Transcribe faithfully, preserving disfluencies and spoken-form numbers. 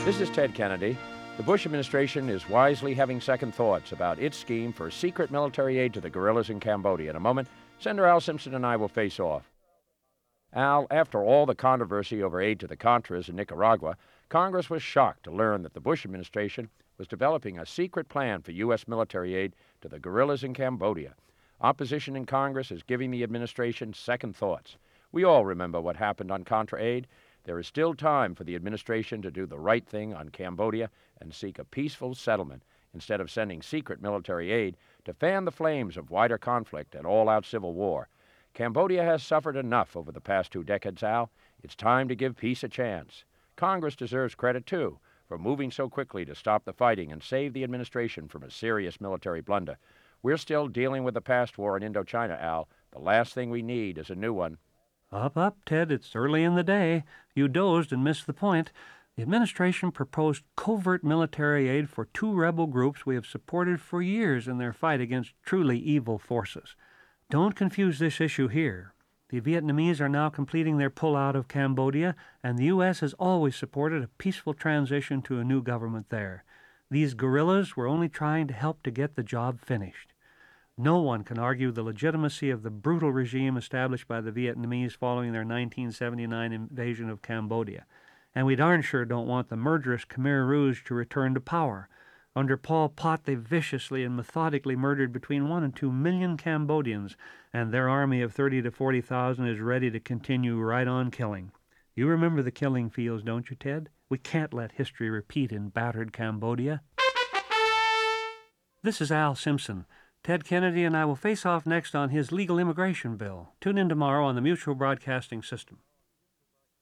This is Ted Kennedy. The Bush administration is wisely having second thoughts about its scheme for secret military aid to the guerrillas in Cambodia. In a moment, Senator Al Simpson and I will face off. Al, after all the controversy over aid to the Contras in Nicaragua, Congress was shocked to learn that the Bush administration was developing a secret plan for U S military aid to the guerrillas in Cambodia. Opposition in Congress is giving the administration second thoughts. We all remember what happened on Contra aid. There is still time for the administration to do the right thing on Cambodia and seek a peaceful settlement instead of sending secret military aid to fan the flames of wider conflict and all-out civil war. Cambodia has suffered enough over the past two decades, Al. It's time to give peace a chance. Congress deserves credit, too, for moving so quickly to stop the fighting and save the administration from a serious military blunder. We're still dealing with the past war in Indochina, Al. The last thing we need is a new one. Up, up, Ted. It's early in the day. You dozed and missed the point. The administration proposed covert military aid for two rebel groups we have supported for years in their fight against truly evil forces. Don't confuse this issue here. The Vietnamese are now completing their pullout of Cambodia, and the U S has always supported a peaceful transition to a new government there. These guerrillas were only trying to help to get the job finished. No one can argue the legitimacy of the brutal regime established by the Vietnamese following their nineteen seventy-nine invasion of Cambodia. And we darn sure don't want the murderous Khmer Rouge to return to power. Under Pol Pot, they viciously and methodically murdered between one and two million Cambodians, and their army of thirty to forty thousand is ready to continue right on killing. You remember the killing fields, don't you, Ted? We can't let history repeat in battered Cambodia. This is Al Simpson. Ted Kennedy and I will face off next on his legal immigration bill. Tune in tomorrow on the Mutual Broadcasting System.